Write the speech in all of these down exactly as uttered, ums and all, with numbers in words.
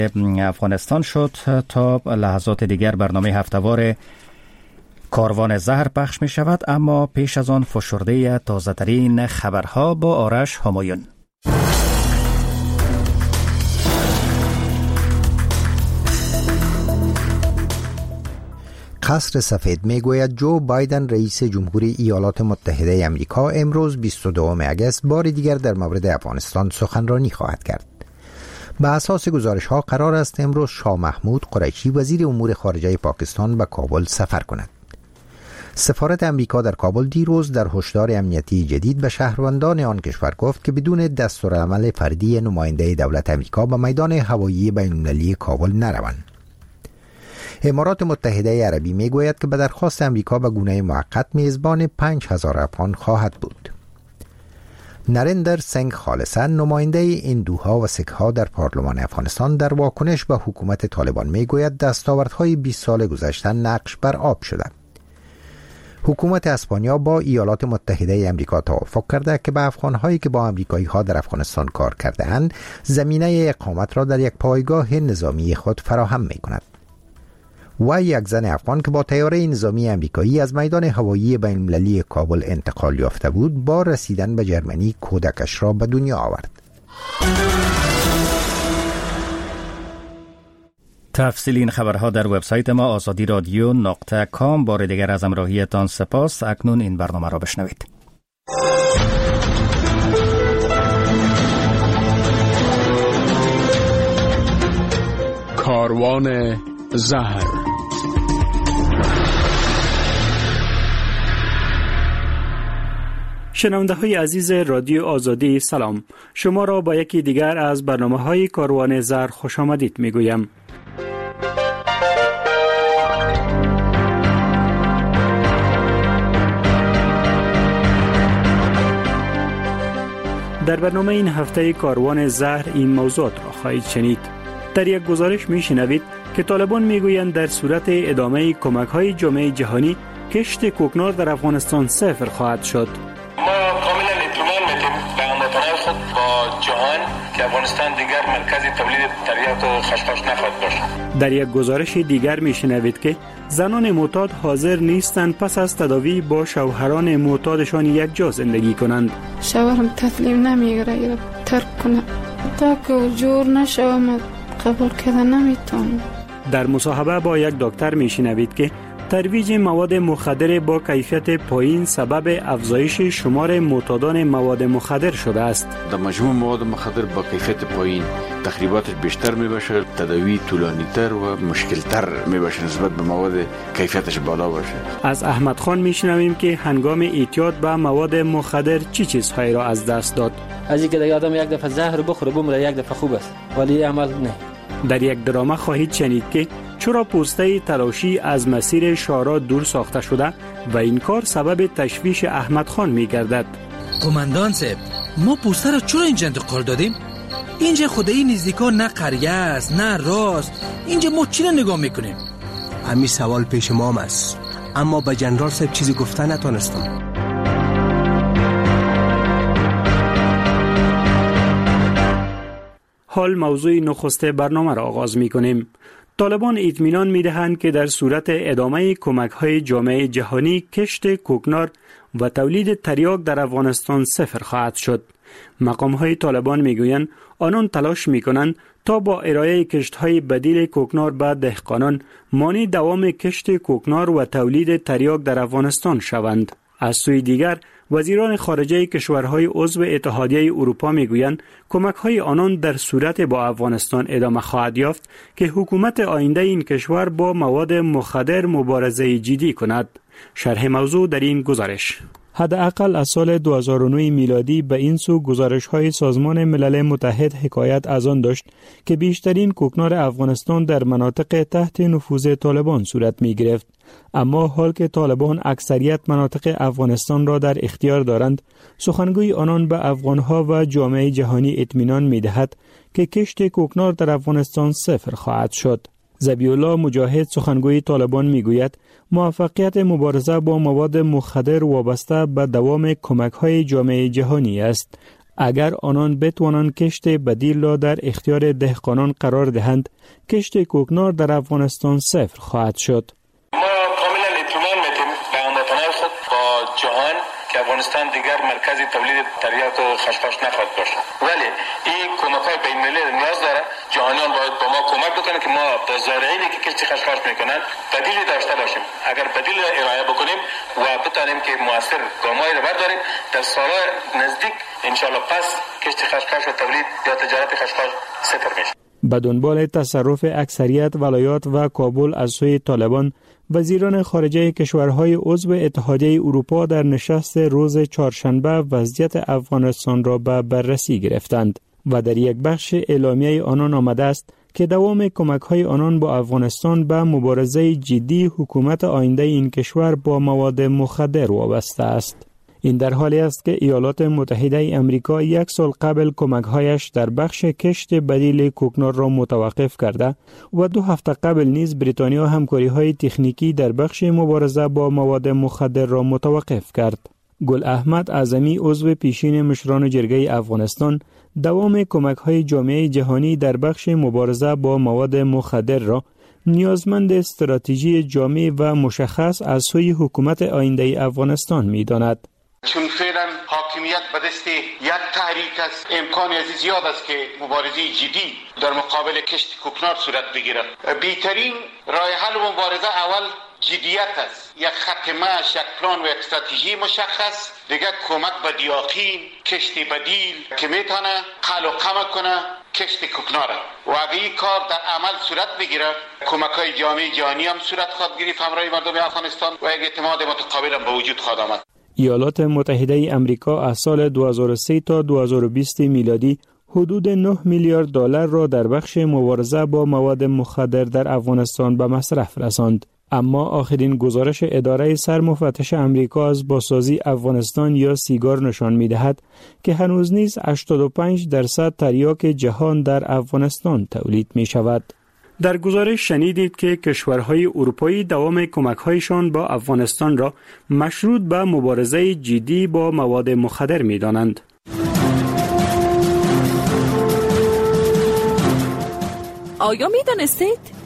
افغانستان شد. تا لحظات دیگر برنامه هفته‌وار کاروان زهر پخش می شود، اما پیش از آن فشرده تازه ترین خبرها با آرش همایون. قصر سفید میگوید جو بایدن رئیس جمهوری ایالات متحده آمریکا امروز بیست و دوم اگست بار دیگر در مورد افغانستان سخنرانی خواهد کرد. به اساس گزارش ها قرار است امروز شاه محمود قریشی وزیر امور خارجه پاکستان به کابل سفر کند. سفارت امریکا در کابل دیروز در هشدار امنیتی جدید به شهروندان آن کشور گفت که بدون دستورالعمل فردی نماینده دولت امریکا به میدان هوایی بین‌المللی کابل نروند. امارات متحده عربی میگوید که به درخواست امریکا به گونه موقت میزبان پنج هزار افغان خواهد بود. نریندر سنگ خالصا نماینده هندوها و سیک‌ها در پارلمان افغانستان در واکنش به حکومت طالبان میگوید دستاوردهای بیست سال گذشته نقش بر آب شده. حکومت اسپانیا با ایالات متحده آمریکا توافق کرده که به افغان‌هایی که با آمریکایی‌ها در افغانستان کار کرده‌اند زمینه اقامت را در یک پایگاه نظامی خود فراهم می‌کند. و یک زن افغان که با طیاره نظامی آمریکایی از میدان هوایی بین‌المللی کابل انتقال یافته بود با رسیدن به جرمنی کودکش را به دنیا آورد. تفصیل این خبرها در وبسایت ما آزادی رادیو نقطه کام. بار دیگر از همراهیتان سپاس. اکنون این برنامه را بشنوید. کاروان زهر. شنونده های عزیز رادیو آزادی سلام، شما را با یکی دیگر از برنامه های کاروان زهر خوش آمدید می گویم. در برنامه این هفته کاروان زهر این موضوعات را خواهید شنید. در یک گزارش می شنوید که طالبان می گویند در صورت ادامه کمک های جامعه جهانی کشت کوکنار در افغانستان صفر خواهد شد. ما کاملا اطمینان میدیم به هموطنان خود با جهان که افغانستان دیگر مرکز تولید تریاک و خشخاش نخواهد باشد. در یک گزارش دیگر می شنوید که زنان معتاد حاضر نیستند پس از تداوی با شوهران معتادشان یک جا زندگی کنند. شوهرم تسلیم نمیگیره، ترک کنه تا که جور نشوم قبول کردن نمیتونم. در مصاحبه با یک دکتر می شنوید که ترویج مواد مخدر با کیفیت پایین سبب افزایش شمار معتادان مواد مخدر شده است. در مجموع مواد مخدر با کیفیت پایین تخریباتش بیشتر می باشه، تداوی طولانی تر و مشکل تر می باشه نسبت به مواد کیفیتش بالا باشه. از احمد خان می شنویم که هنگام اعتیاد به مواد مخدر چی چیزهایی را از دست داد. از اینکه دیگه آدم یک دفعه زهر بخوره بمره یک دفعه خوب است، ولی عمل نه. در یک درامه خواهید شنید که چرا پوسته تلاشی از مسیر شارع دور ساخته شده و این کار سبب تشویش احمد خان می گردد. قماندان صاحب، ما پوسته را چرا اینجا انتقال دادیم؟ اینجا خدایی نزدیکا نه قریه است نه راست، اینجا ما چی را نگاه میکنیم؟ همین سوال پیش ما است، اما به جنرال صاحب چیزی گفته نتونستم. حال موضوع نخست برنامه را آغاز می کنیم. طالبان اطمینان می دهند که در صورت ادامه کمک های جامعه جهانی کشت کوکنار و تولید تریاک در افغانستان صفر خواهد شد. مقام های طالبان می گویند آنان تلاش می کنند تا با ارائه کشت های بدیل کوکنار به دهقانان مانع دوام کشت کوکنار و تولید تریاک در افغانستان شوند. از سوی دیگر وزیران خارجه کشورهای عضو اتحادیه اروپا میگویند کمک‌های آنان در صورت با افغانستان ادامه خواهد یافت که حکومت آینده این کشور با مواد مخدر مبارزه جدی کند. شرح موضوع در این گزارش. حداقل از سال دو هزار و نه میلادی به این سو گزارش‌های سازمان ملل متحد حکایت از آن داشت که بیشترین کوکنار افغانستان در مناطق تحت نفوذ طالبان صورت می‌گرفت. اما حال که طالبان اکثریت مناطق افغانستان را در اختیار دارند، سخنگوی آنان به افغانها و جامعه جهانی اطمینان می‌دهد که کشت کوکنار در افغانستان صفر خواهد شد. ذبیح‌الله مجاهد سخنگوی طالبان میگوید موفقیت مبارزه با مواد مخدر وابسته به دوام کمک‌های جامعه جهانی است. اگر آنان بتوانند کشت بدیل را در اختیار دهقانان قرار دهند، کشت کوکنار در افغانستان صفر خواهد شد. ما کاملا اطمینان میتیم به هموطنان خود با جهان که افغانستان دیگر مرکز تولید تریاک و خشخاش نخواهد باشد، ولی این کمک‌های بین‌المللی نیاز داره. جهانیان باید با ما کمک بکنن که ما به زارعینی که کشت خشخاش میکنن بدیلی داشته باشیم. اگر بدیل را ارائه بکنیم و بتونیم که مؤثر گامایی را برداریم، در سال‌های نزدیک انشالله پس کشت خشخاش و تولید یا تجارت خشخاش صفر میشه. به دنبال تصرف اکثریت ولایات و کابل از سوی طالبان، وزیران خارجه کشورهای عضو اتحادیه اروپا در نشست روز چهارشنبه وضعیت افغانستان را به بررسی گرفتند و در یک بخش اعلامیه آنان آمده است که دوام کمک‌های آنان با افغانستان به مبارزه جدی حکومت آینده این کشور با مواد مخدر وابسته است. این در حالی است که ایالات متحده امریکا یک سال قبل کمک‌هایش در بخش کشت بدیل کوکنار را متوقف کرده و دو هفته قبل نیز بریتانیا همکاری‌های تکنیکی در بخش مبارزه با مواد مخدر را متوقف کرد. گل احمد اعظمی عضو پیشین مشران جرگه افغانستان دوام کمک‌های جامعه جهانی در بخش مبارزه با مواد مخدر را نیازمند استراتژی جامع و مشخص از سوی حکومت آینده افغانستان می‌داند. چون فعلا حاکمیت به دست یک تحریک است، امکانی از زیاد است که مبارزه جدی در مقابل کشت کوکنار صورت بگیرد. بهترین راه حل و مبارزه اول جدیت است، یک خط مشی، یک پلان و یک استراتژی مشخص، دیگه کمک به دیاقین، کشت بدیل که میتونه قل و قمع کنه کشت کوکنار و اگه این کار در عمل صورت بگیره، کمک‌های جامعه جهانی هم صورت خواهد گرفت همراه مردم افغانستان و یک اعتماد متقابل هم به وجود خواهد آمد. ایالات متحده امریکا از سال دو هزار و سه تا دو هزار و بیست میلادی حدود نه میلیارد دلار را در بخش مبارزه با مواد مخدر در افغانستان به مصرف رساند. اما آخرین گزارش اداره سرمفتش امریکا از بازسازی افغانستان یا سیگار نشان می‌دهد که هنوز نیز هشتاد و پنج درصد تریاک جهان در افغانستان تولید می‌شود. در گزارش شنیدید که کشورهای اروپایی دوام کمک‌هایشان با افغانستان را مشروط به مبارزه جدی با مواد مخدر می‌دانند. آیا می‌دانستید؟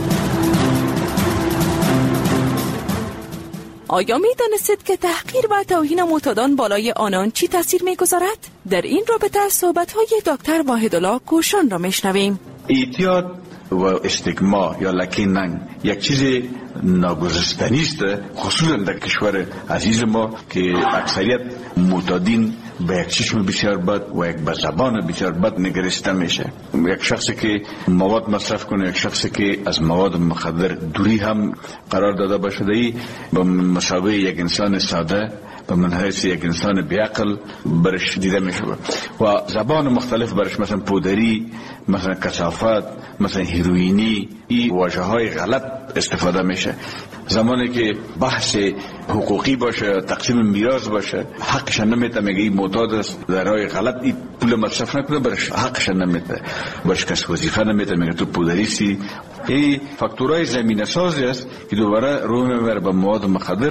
آیا می دانستید که تحقیر و توهین معتادان بالای آنان چی تاثیر می گذارد؟ در این رابطه صحبت های دکتر واحدالله کوشان را می شنویم. اعتیاد و استیگما یا لکه ننگ یک چیز ناگزشتنی است، خصوصا در کشور عزیز ما که اکثریت معتادین به یک چشم بسیار بد و یک به زبان بسیار بد نگریسته میشه. یک شخصی که مواد مصرف کنه، یک شخصی که از مواد مخدر دوری هم قرار داده باشه، ای به مسابقه یک انسان ساده به منحیث یک انسان بیعقل برش دیده میشه و زبان مختلف برش، مثلا پودری، مثلا کثافت، مثلا هیروئینی، این واژه های غلط استفاده میشه. زمانی که بحث حقوقی باشه، تقسیم میراث باشه، حقش نمیده، میگه این معتاد است، در راه غلط این پول مصرف نکنه، برش حقش نمیده، باش کس وظیفه نمیده، میگه تو پودریستی. این فاکتورهای زمینه سازی است که دوباره روی میبره به مواد مخدر.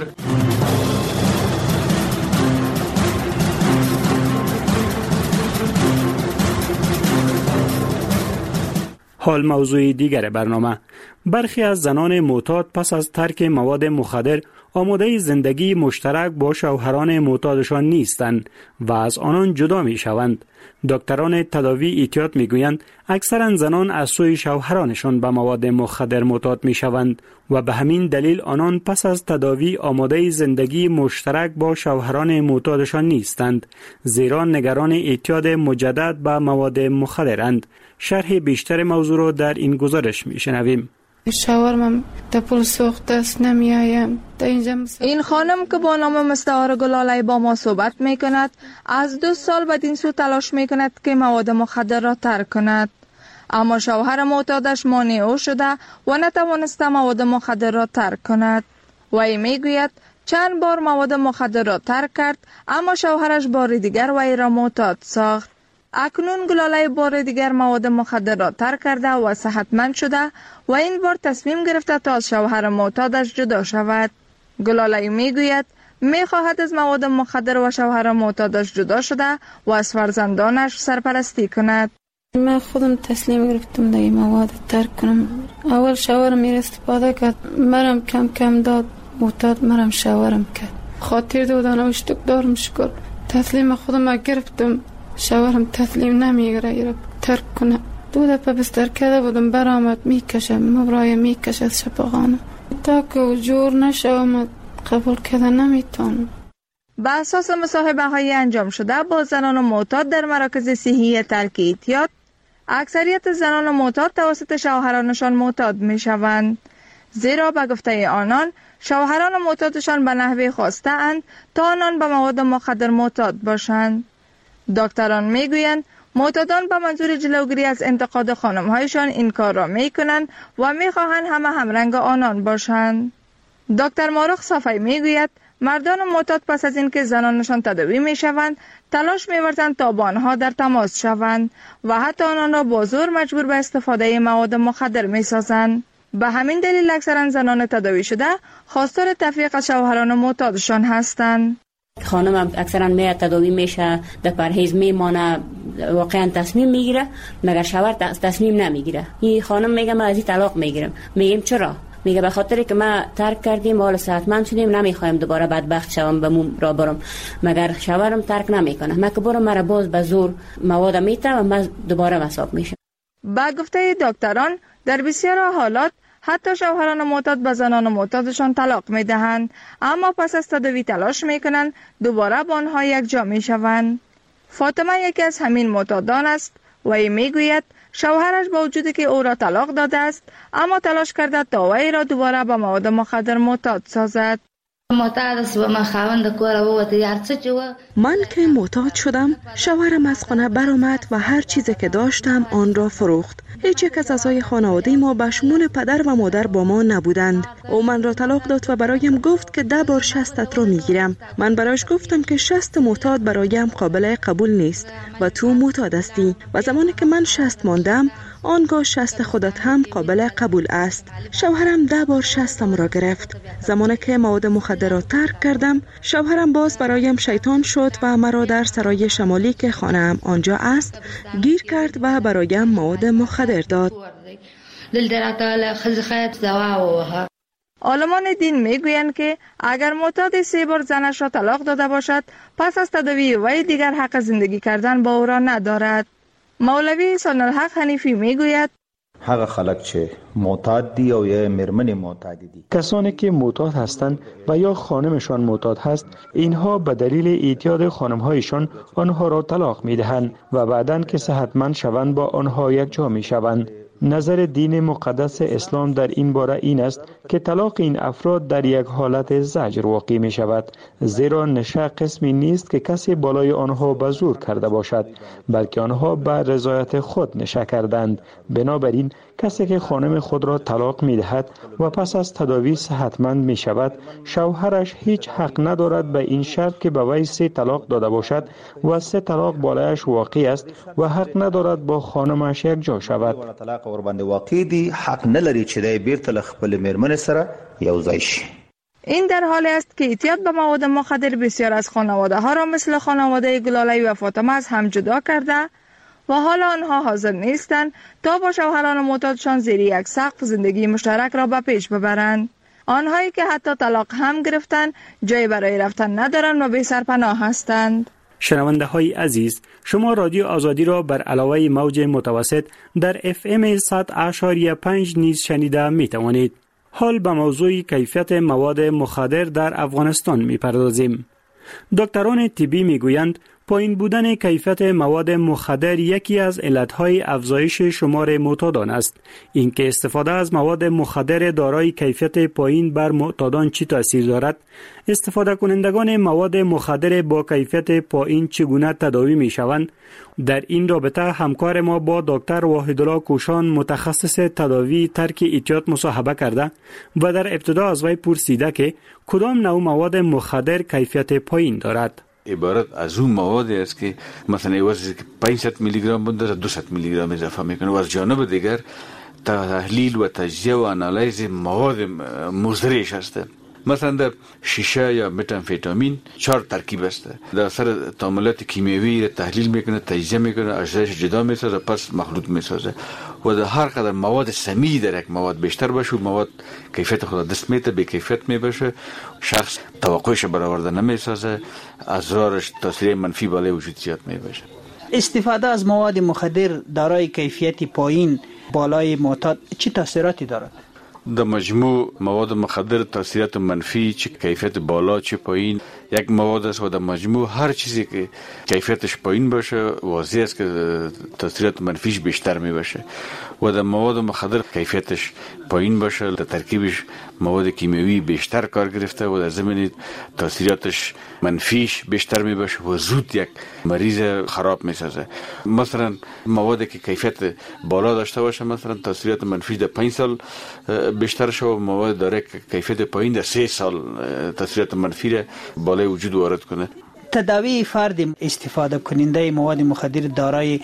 حال موضوع دیگر برنامه: برخی از زنان معتاد پس از ترک مواد مخدر آماده زندگی مشترک با شوهران معتادشان نیستند و از آنان جدا می شوند. دکتران تداوی احتیاط می گویند اکثرا زنان از سوی شوهرانشان به مواد مخدر معتاد می شوند و به همین دلیل آنان پس از تداوی آماده زندگی مشترک با شوهران معتادشان نیستند، زیرا نگران اعتیاد مجدد به مواد مخدرند. شرح بیشتر موضوع را در این گزارش می شنویم. شاورم دپل سوخت است نمی آیم. این خانم که با نام مستعار گلاله با ما صحبت می کند از دو سال بعد این سو تلاش می کند که مواد مخدر را ترک کند، اما شوهر معتادش مانع او شده و نتوانسته مواد مخدر را ترک کند. وی می گوید چند بار مواد مخدر را ترک کرد اما شوهرش بار دیگر وی را معتاد ساخت. اکنون گلاله بار دیگر مواد مخدر را ترک کرده و صحتمند شده و این بار تصمیم گرفته تا از شوهر معتادش جدا شود. گلاله می گوید می خواهد از مواد مخدر و شوهر معتادش جدا شده و از فرزندانش سرپرستی کند. من خودم تسلیم گرفتم دیگه مواد ترک کنم. اول شوهرم می استفاده کرد، مرم کم کم داد، معتاد مرم شوهرم کرد. خاطر دادن و اشتک دارم شکر. تسلیم خودم گرفتم، شوهرم تسلیم نمیگیره ترک کنه. دو دفعه بستر کرده بودم برآمد میکشه، مبرای میکشه از شفاخانه تا که جور نشوم قبول کردن نمیتونم. به اساس مصاحبه های انجام شده با زنان معتاد در مراکز صحی ترک اعتیاد، اکثریت زنان معتاد توسط شوهرانشان معتاد می شوند، زیرا به گفته آنان شوهران معتادشان به نحوی خواسته اند تا آنان به مواد مخدر معتاد باشند. دکتران می گویند معتادان به منظور جلوگیری از انتقاد خانم‌هایشان این کار را می کنند و می خواهند همه همرنگ آنان باشند. دکتر مارخ صافی می گوید مردان معتاد پس از اینکه زنانشان تداوی می شوند تلاش می ورزند تا با آنها در تماس شوند و حتی آنان را با زور مجبور به استفاده مواد مخدر می سازند. به همین دلیل اکثرا زنان تداوی شده خواستار تفریق از شوهران معتادشان هستند. خانم هم اکثرا میاد تداوی میشه، در پرهیز میمانه، واقعا تصمیم میگیره، مگر شوهر تصمیم نمیگیره. این خانم میگه من از این طلاق میگیرم. میگیم چرا؟ میگه به خاطری که ما ترک کردیم حالا صحتمند شدیم، نمیخوایم دوباره بدبخت شوم به مون را برم. مگر شوهرم ترک نمیکنه، من که برم مرا باز به زور مواد میته و من دوباره مصاب میشم. با گفته دکتران در بسیار حالات حتی شوهران معتاد به زنان معتادشان طلاق می دهند، اما پس از تداوی تلاش می کنند دوباره با آنها یکجا می شوند. فاطمه یکی از همین معتادان است و ای می گوید شوهرش با وجودی که او را طلاق داده است اما تلاش کرده تا وی را دوباره به مواد مخدر معتاد سازد. من که معتاد شدم، شوهرم از خانه برآمد و هر چیزی که داشتم آن را فروخت. هیچ یک از اعضای خانواده ما به شمول پدر و مادر با ما نبودند. او من را طلاق داد و برایم گفت که ده بار شستت را میگیرم. من برایش گفتم که شست معتاد برایم قابل قبول نیست و تو معتاد هستی و زمانی که من شست ماندم آنگاه شست خودت هم قابل قبول است. شوهرم ده بار شستم را گرفت. زمانی که مواد مخدر را ترک کردم، شوهرم باز برایم شیطان شد و مرا در سرای شمالی که خانه‌ام آنجا است گیر کرد و برایم مواد مخدر داد. عالمان دین میگویند که اگر معتاد سه بار زنش را طلاق داده باشد، پس از تداوی وی دیگر حق زندگی کردن با او را ندارد. مولوی ثناالحق حنیفی میگوید هغه خلق چې معتاد دی او یا مرمن معتاد دی، کسانی که معتاد هستند و یا خانمشان معتاد هست، اینها به دلیل اعتیاد خانمهایشان آنها را طلاق میدهند و بعداً که صحتمند شوند با آنها یکجا میشوند. نظر دین مقدس اسلام در این باره این است که طلاق این افراد در یک حالت زجر واقع می شود، زیرا نشه قسمی نیست که کسی بالای آنها به زور کرده باشد، بلکه آنها به رضایت خود نشه کردند. بنابراین کسی که خانم خود را طلاق می دهد و پس از تداوی صحتمند می شود، شوهرش هیچ حق ندارد به این شرط که به وی سه طلاق داده باشد و سه طلاق بالایش واقع است و حق ندارد با خانمش یکجا شود. ور باندې واقع دی، حق نه لري چې د بیرته خپل میرمن سره یو ځای شي. این در حالی است که اعتیاد به مواد مخدر بسیار از خانواده ها را مثل خانواده گلالی و فاطمه از هم جدا کرده و حالا آنها حاضر نیستند تا با شوهران معتادشان زیر یک سقف زندگی مشترک را به پیش ببرند. آنهایی که حتی طلاق هم گرفتند جایی برای رفتن ندارند و بی سرپناه هستند. شنونده های عزیز، شما رادیو آزادی را بر علاوه موج متوسط در اف ام صد اشاریه پنج نیز شنیده می توانید. حال به موضوع کیفیت مواد مخدر در افغانستان می پردازیم. دکتران طبی می گویند پایین بودن کیفیت مواد مخدر یکی از علتهای افزایش شمار معتادان است. اینکه استفاده از مواد مخدر دارای کیفیت پایین بر معتادان چی تاثیر دارد؟ استفاده کنندگان مواد مخدر با کیفیت پایین چگونه تداوی می شوند؟ در این رابطه همکار ما با دکتر واحدالله کوشان متخصص تداوی ترک اعتیاد مصاحبه کرده و در ابتدا از وی پرسیده که کدام نوع مواد مخدر کیفیت پایین دارد. عبارت از اون موادی است که مثلا وزنی که پانصد میلی گرم بوده را دویست میلی گرم اضافه میکنه و از جانب دیگر تحلیل و تجزیه و آنالیز مواد مضرش است. مثلا در شیشه یا متامفتامین چهار ترکیب است. در اثر تعاملات کیمیایی تحلیل میکنه، تجزیه میکنه، اجزایش جدا میسازه، پس مخلوط میسازه. و در هر قدر مواد سمی در یک مواد بیشتر باشه، مواد کیفیت خود دست میده، به کیفیت میباشه، شخص توقعش برآورده نمیسازه، اضرارش تاثیر منفی بالای وجود زیاد میباشه. استفاده از مواد مخدر دارای کیفیت پایین بالای معتاد چه تاثیراتی دارد؟ در مجموع مواد مخدر تاثیرات منفی، چه کیفیت بالا چه پایین، یک مواد است و در مجموع هر چیزی که کیفیتش پایین باشه واضح است که تاثیرات منفیش بیشتر می باشه. و در مواد مخدر کیفیتش پایین باشه، در ترکیبش مواد کیمیایی بیشتر کار گرفته و در ضمن تاثیراتش منفیش بیشتر می باشه و زود یک مریض خراب می سازه. مثلا موادی که کیفیت بالا داشته باشه، مثلا تاثیرات منفی در پنج سال بیشتر شو، مواد داره کیفیت پایین در سه سال تاثیرات منفی را بالای وجود وارد کنه. تداوی فرد استفاده کننده مواد مخدر دارای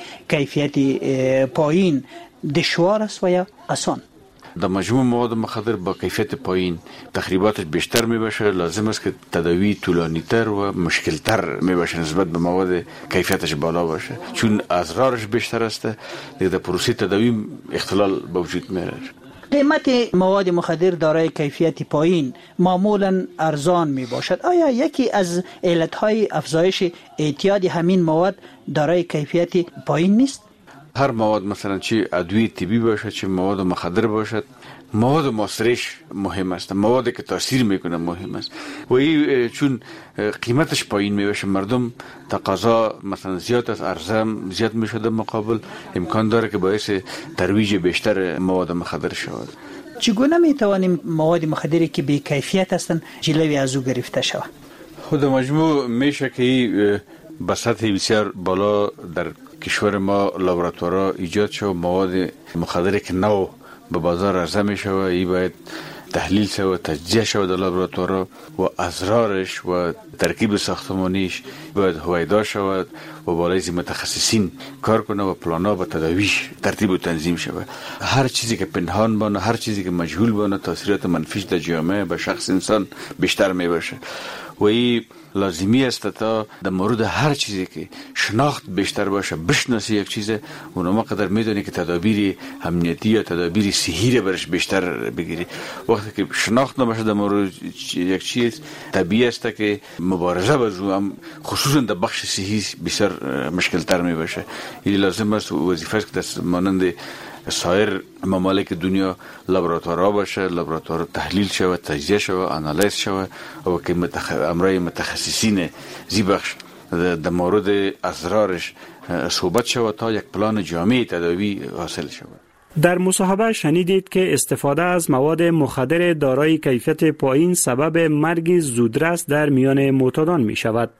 کیفیت پایین دشوار است و یا آسان؟ در مجموع مواد مخدر با کیفیت پایین تخریباتش بیشتر می باشه، لازم است که تداوی طولانی تر و مشکل تر می باشه نسبت به مواد کیفیتش بالا باشه، چون اضرارش بیشتر است. در پروسه تداوی اختلال به وجود می رسد. قیمت مواد مخدر دارای کیفیت پایین معمولا ارزان می باشد. آیا یکی از علتهای افزایش اعتیاد همین مواد دارای کیفیت پایین نیست؟ هر مواد مثلا چه ادویه طبی باشه چه مواد مخدر باشد، مواد مؤثرش مهم است، موادی که تاثیر میکنه مهم است. و این چون قیمتش پایین میشه، مردم تقاضا مثلا زیاد از عرضه زیاد میشه، در مقابل امکان داره که باعث ترویج بیشتر مواد مخدر شود. چگونه میتوانیم مواد مخدری که بی کیفیت هستند جلوی از او گرفته شود؟ خود مجموع میشه که به سطح بسیار بالا در کشور ما لابراتوارها ایجاد شد، مواد مخدری که نو به بازار عرضه می شود، این باید تحلیل شود، تجزیه شود در لابراتوارها و اضرارش و ترکیب ساختمانیش باید هویدا شود و بالای متخصصین کار کنه و پلانا و تداویش ترتیب و تنظیم شود. هر چیزی که پنهان بانه، هر چیزی که مجهول بانه، تاثیرات منفیش در جامعه به شخص انسان بیشتر می باشه و این لازمی است تا در مورد هر چیزی که شناخت بیشتر باشه، بشناسی یک چیز، اونما قدر میدونی که تدابیر امنیتی یا تدابیر صحی را برش بیشتر بگیری. وقتی که شناخت نباشه در مورد یک چیز، طبیعی است که مبارزه با هم خصوصا در بخش صحی بسیار مشکل تر می باشه. این لازم است وظیفه است که دست مانند سایر ممالک دنیا لابراتوارها باشه، لابراتوار تحلیل شود، تجزیه شود، آنالیز شود و که متخ... امرای متخصصین زی بخش در مورد اضرارش صحبت شود تا یک پلان جامع تداوی حاصل شود. در مصاحبه شنیدید که استفاده از مواد مخدر دارای کیفیت پایین سبب مرگ زودرس در میان معتادان می شود.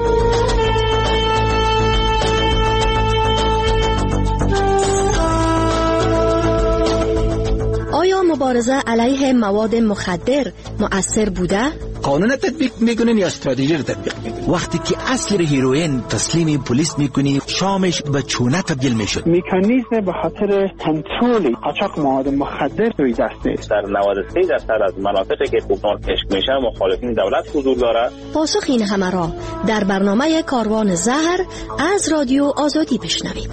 آیا مبارزه علیه مواد مخدر مؤثر بوده؟ قانون تطبیق میکنین یا استراتژی رو تطبیق میکنین؟ وقتی که اصل هیروئین تسلیم پلیس میکنی، شامش به چونه تبدیل میشد. مکانیزم به خاطر کنترل قاچاق مواد مخدر روی دست نیست. در نود و سه درصد از مناطقی که کوکنار کشف میشه مخالفین دولت حضور داره. پاسخ این همه را در برنامه کاروان زهر از رادیو آزادی بشنوید.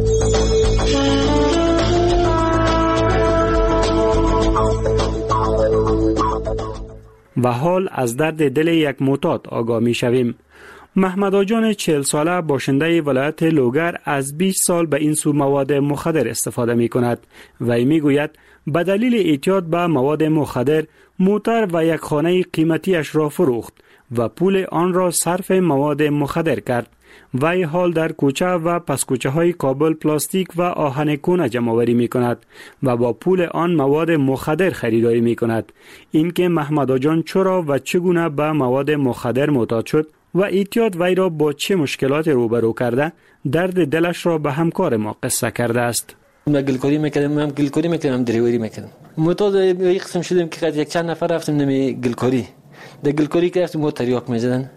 و حال از درد دل یک معتاد آگاه می شویم. محمد آجان چهل ساله باشنده ولایت لوگر از بیست سال به این سو مواد مخدر استفاده می کند و ای می گوید به دلیل اعتیاد به مواد مخدر موتر و یک خانه قیمتیش را فروخت و پول آن را صرف مواد مخدر کرد. وی حال در کوچه و پس کوچه های کابل پلاستیک و آهن کونه جمع آوری می کند و با پول آن مواد مخدر خریداری می کند. این که محمد آجان چرا و چگونه به مواد مخدر معتاد شد و اعتیاد وی را با چه مشکلات روبرو کرده، درد دلش را به همکار ما قصه کرده است. من گلکاری میکردم، من گلکاری میکردم، دریوری میکردم. معتاد یک قسم شدیم که یک چند نفر رفتیم نمی گلکاری. در گلکاری که رفتیم با تریاک میزدن.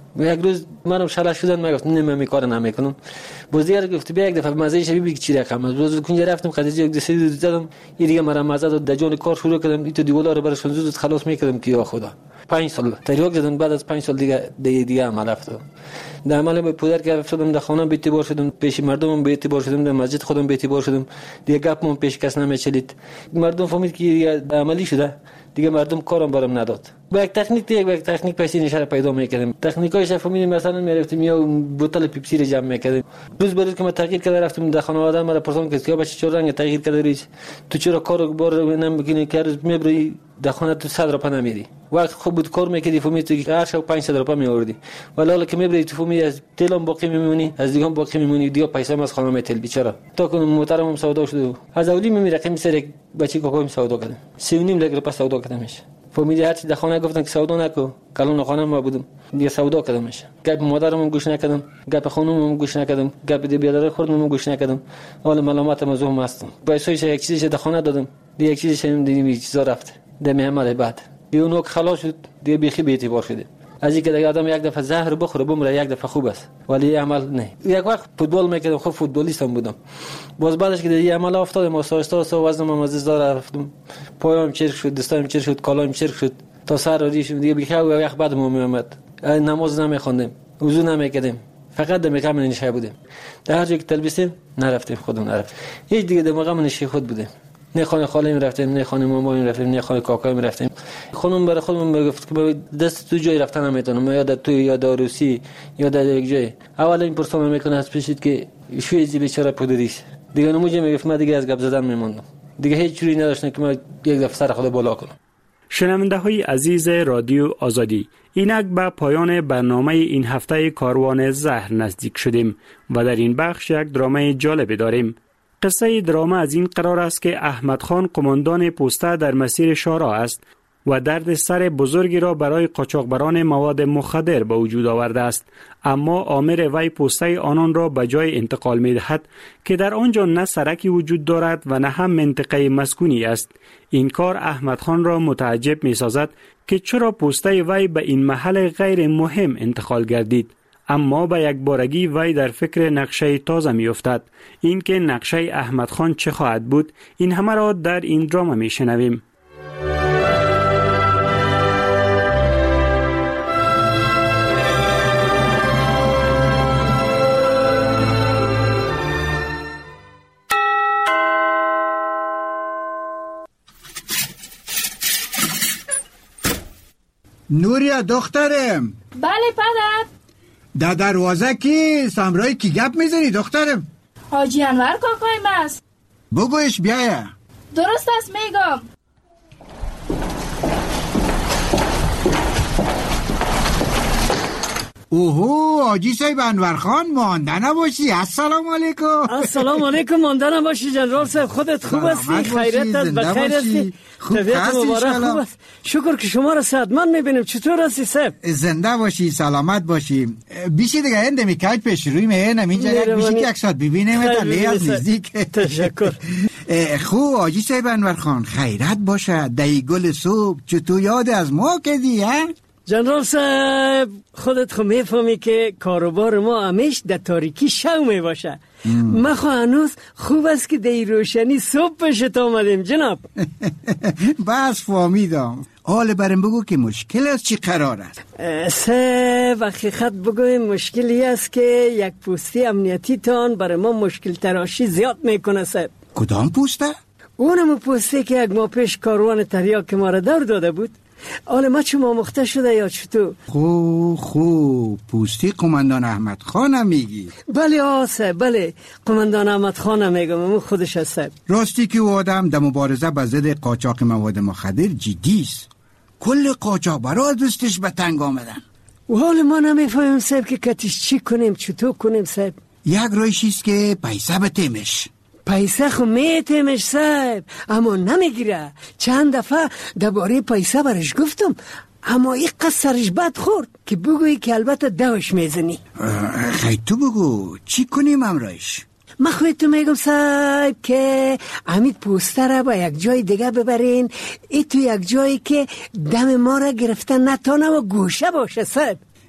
یک روز منم شلش شدن، من گفتم نه من کار نمیکنم. باز دیگه گفت بیا یک دفعه مزه شبی بگی چی رقم است. باز کنجا رفتم خدیجه یک دستی زدم، یه دیگه مرا مزه داد، دجان کار شروع کردم، این تو دیولا رو برش زود خلاص میکردم که یا خدا. پنج سال تریاک زدم، بعد از پنج سال دیگه دیگه, دیگه عمل رفتم. در عمل به پدر که رفتم در خانه به اعتبار شدم، پیش مردم به اعتبار شدم، در مسجد خودم به اعتبار شدم. دیگه گپم پیش کس نمیچلید. مردم فهمید که عملی شده. دیگه مردم کارم برام نداد. با یک تکنیک دیگه با یک تکنیک پیسی نشاره پیدا میکردم. تکنیکایش فهمیدیم، مثلا میرفتیم یا بوتل پیپسی رو جمع میکردیم. روز بعد که ما تغییر کرده رفتم در خانواده، مرا پرسیدم که سیاه بچه چرا رنگ تغییر کرده ریش، تو چرا کارو بار نمیکنی که روز میبری در خانه تو صد روپا نمیری. وقت خوب بود کار میکردی فهمیدی که هر شب پانصد روپا میآوردی، ولی حالا که میبری تو فهمیدی از تلم باقی میمونی، از دیگه هم باقی میمونی، دیگه پیسه از خانه میتل بیچاره. تا کنم محترمم سودا شد، از اولی میمیره که میسر یک بچه کوکو سودا کردم، سی و نیم لک روپا سودا کردمش. فهمیدی هرچی در خانه گفتن که سودا نکو، کلون خانه ما بودم دیگه سودا کردمش. گپ مادرم گوش نکردم، گپ خانومم گوش نکردم، گپ دی بیادر خودم گوش نکردم. حالا ملامتم از اون هستم. پیسایش یک چیزی در خانه دادم، دیگه یک چیزی دیدیم یک چیزا رفت. دم عمل بعد دیگه اونو خلاص شد، دیگه بیخی به اعتبار شده. از اینکه دیگه آدم یک دفعه زهر بخوره بمره یک دفعه خوب است، ولی عمل نه. یک وقت فوتبال میکردم، خب فوتبالیستم بودم. باز بعدش که دیگه عمل افتادم، آسایسته آسایسته وزنم از دار رفتم، پایم چرک شد، دستام چرک شد، کالایم چرک شد، تا سر ریشم دیگه بیخی و یک بعد ما میومد. نماز نمیخوندم، وضو نمیکردم، فقط دم کم نشه بودم. در هر جایی که تلبیسیم نرفتیم، خودم نرفت. هیچ دیگه دم کم نشه خود بودم. نه خانه خاله می رفتیم، نه خانه ماما می رفتیم، نه خانه کاکا می رفتیم. خانم برای خودم میگفت که دست تو جای رفتن نمیتونم، یا در توی یا در روسی یا در یک جای. اول این پرسان میکنه از پیشید که شویزی بیچاره پدریش. دیگه نموجه میگفت من دیگه از گپ زدن میموندم. دیگه هیچ جوری نداشتم که من یک دفعه سر خود بالا کنم. شنونده های عزیز رادیو آزادی، اینک به پایان برنامه این هفته کاروان زهر نزدیک شدیم و در این بخش یک درامه جالب داریم. قصه درامه از این قرار است که احمد خان قماندان پوسته در مسیر شارع است و درد سر بزرگی را برای قاچاقبران مواد مخدر به وجود آورده است، اما آمر وی پوسته آنان را به جای انتقال می دهد که در آنجا نه سرکی وجود دارد و نه هم منطقه مسکونی است. این کار احمد خان را متعجب می سازد که چرا پوسته وی به این محل غیر مهم انتقال گردید. اما با یک بارگی وی در فکر نقشه تازه می افتد. این که نقشه احمد خان چه خواهد بود، این همه را در این درامه می شنویم. نوریا دخترم. بله پدر. در دروازه کی سمرای کی گپ میزنی دخترم؟ حاجی انور کاکایم است. بگویش بیایه. درست است میگم. اوهو حاجی صاحب انور خان مانده نباشی. السلام علیکم. السلام علیکم. مانده نباشی جنرال صاحب. خودت خوب هستی؟ خیرت است؟ بخیر هستی؟ طبیعت مبارک خوب است؟ شکر که شما را صحتمند میبینیم. چطور هستی صاحب؟ زنده باشی، سلامت باشی. بیشی دیگه هنده میکاج پیش روی مهنم اینجا یک بیشی که یک ساعت ببینیم تا لی از نزدیک. تشکر. خوب حاجی صاحب انور خان خیرت باشه. دی گل صبح چطور یاد از ما کردی ها؟ جنرال صاحب خودت خو میفهمی که کاروبار ما همیش در تاریکی شو میباشه. ما خو هنوز خوب است که در روشنی صبح پشت آمدیم جناب. بس فهمیدم. حال برم بگو که مشکل است چی قرار است؟ سه حقیقت بگویم مشکلی است که یک پوسته امنیتی تان برای ما مشکل تراشی زیاد میکنه صاحب. کدام پوسته؟ اونم پوسته که یک ماه پیش کاروان تریاک ما را دور داده بود. حالا ما چه مامخته شده یا چطور؟ خو خو پوستی قماندان احمد خانم میگی؟ بله آسه بله قماندان احمد خانم میگم. اون خودش هست. راستی که او آدم در مبارزه با ضد قاچاق مواد مخدر جدیست. کل قاچاق برای دستش به تنگ آمدن. و حال ما نمیفهمیم صاحب که کتیش چی کنیم چطور کنیم صاحب. یک رایشیست که پیسه بتیمش. پیسه خو میتیمش صاحب اما نمیگیره. چند دفعه درباره پیسه برش گفتم اما یک قصد سرش بد خورد که بگویی که البته دوش میزنی. خیلی تو بگو چی کنیم امرایش؟ من خواهی تو میگم صاحب که امید پوسته را با یک جای دیگه ببرین. ای تو یک جایی که دم ما را گرفته نتانه و گوشه باشه صاحب.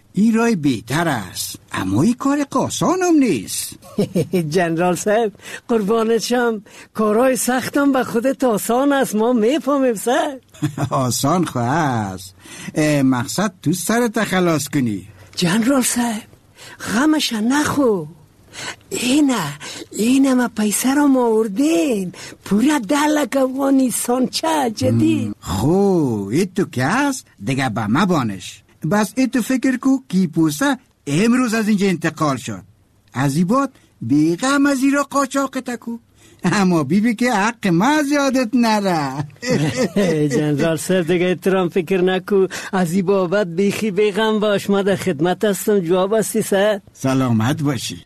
این رای بهتر است، اما این کار آسانم نیست. جنرال صاحب قربانت شم، کارهای سختم به خودت آسان است، ما میفهمیم صاحب. آسان خواه است، مقصد تو سرت خلاص کنی. جنرال صاحب غمش نخو، اینه اینه ما پیسه را ماوردین پورا ده لک افغانستان چه جدید. خو ایتو که هست دیگه با ما بانش، بس ایتو فکر کو کی پوسه امروز از اینجا انتقال شد، از این بعد بیغم از این را قاچاق تکو، اما بیبی که حق ما زیادت نره. جنرال صاحب دیگه احترام فکر نکو، از این بابت بیخی بیغم باش، ما در خدمت هستم، جواب هستی سر. سلامت باشی.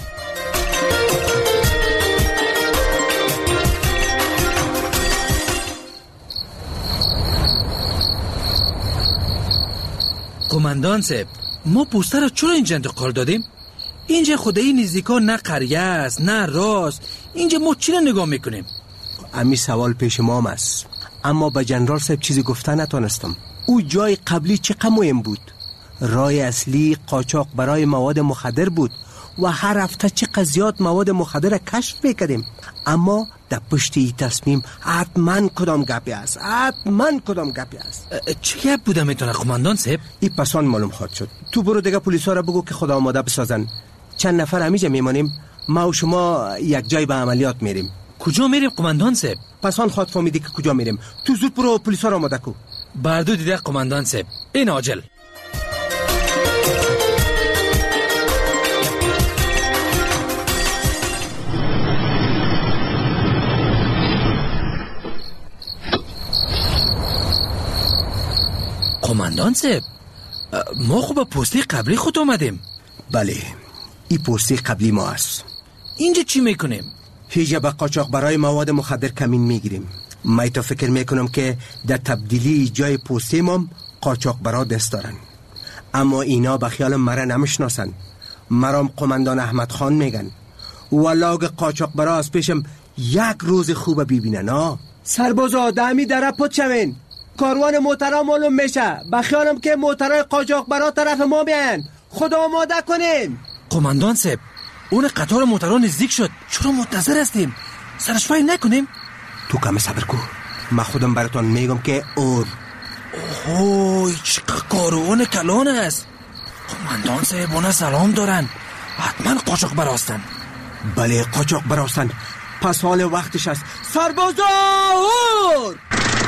قماندان صاحب ما پوسته را چرا اینجا انتقال دادیم؟ اینجا خدایی نزدیکا نه قریه است نه راست، اینجا ما چی را نگاه میکنیم؟ امی سوال پیش مام است، اما به جنرال صاحب چیزی گفته نتونستم. او جای قبلی چقدر مهم بود، رای اصلی قاچاق برای مواد مخدر بود و هر هفته چقدر زیاد مواد مخدر کشف میکردیم، اما در پشت این تصمیم حتما کدام گپی است، حتما کدام گپی است. چه گپ بوده میتونه قماندان صاحب؟ این پسان معلوم خواهد شد. تو برو دیگه پلیسا را بگو که خدا آماده بسازن، چند نفر همیجا میمانیم، ما و شما یک جای به عملیات میریم. کجا میریم قماندان صاحب؟ پسان خواهد فهمیدی که کجا میریم. تو زود برو پلیسا را آماده کو. بردو دیده قماندان صاحب، این عاجل. قماندان صاحب ما خوب پستی قبلی خود آمدیم. بله این پستی قبلی ما است. اینجا چی میکنیم؟ هیچ به قاچاق برای مواد مخدر کمین میگیریم. من تا فکر میکنم که در تبدیلی جای پستی ما قاچاق برا دست دارن، اما اینا به خیال مرا نمیشناسن. مرام قماندان احمد خان میگن، والله قاچاق برا از پیشم یک روز خوب ببینن. ها سربازا دمی در پت شوین، کاروان موترا معلوم میشه، بخیالم که موترای قاچاق برا طرف ما بیاین، خدا آماده کنین. قماندان صاحب اون قطار موترا نزدیک شد، چرا منتظر هستیم؟ سرشوایی نکنیم؟ تو کم صبر کو، من خودم براتون میگم که اور. اوه چقدر کاروان کلان است. قماندان صاحب اونا سلام دارن، حتما قاچاق براستن. بله قاچاق براستن، پس حال وقتش است. سربازا اور!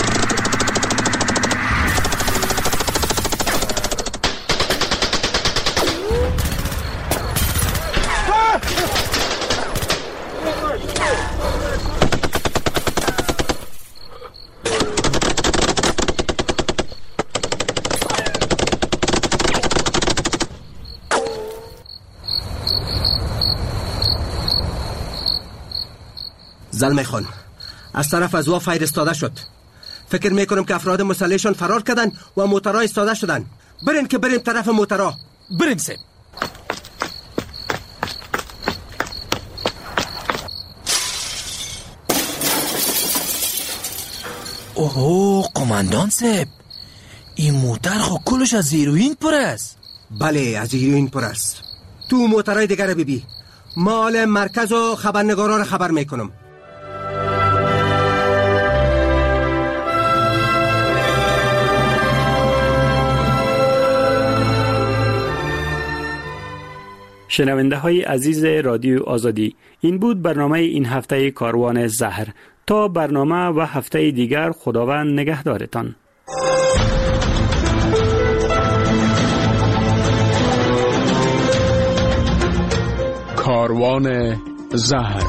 زلمه خان از طرف از وا فایر استاده شد. فکر میکنم که افراد مسلحشان فرار کردن و موترها استاده شدن. برین که بریم طرف موترها. بریم سه. اوه قماندان صاحب این موتر خو کلش از هیروئین پر است. بله از هیروئین پر است. تو موترهای دیگر ببی، مال مرکز و خبرنگارا رو خبر میکنم. شنونده های عزیز رادیو آزادی، این بود برنامه این هفته کاروان زهر. تا برنامه و هفته دیگر خداوند نگهدارتان. کاروان زهر.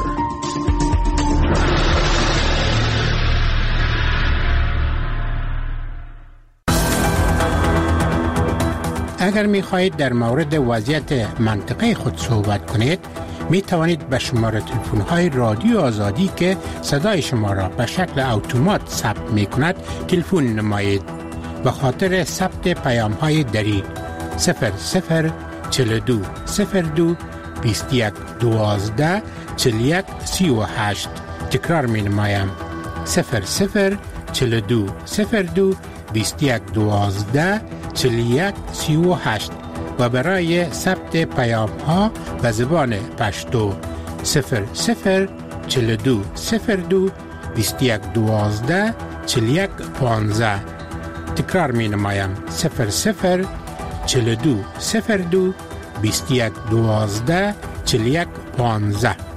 اگر می خواهید در مورد وضعیت منطقه خود صحبت کنید، می توانید به شماره تلفن های رادیو آزادی که صدای شما را به شکل اتومات ثبت می کند تلفن نمایید. به خاطر ثبت پیام های دریغ صفر صفر چهل و دو صفر دو بیست و یک دوازده چهل و یک سی و هشت. تکرار می نمایم صفر صفر چهل و دو صفر دو بیست و یک دوازده چهل و یک سی و هشت. و برای ثبت پیام ها به زبان پشتو صفر صفر چهل و دو صفر دو بیست و یک دوازده چهل و یک پانزده. تکرار می نمایم صفر صفر چهل و دو صفر دو بیست و یک دوازده چهل و یک پانزده.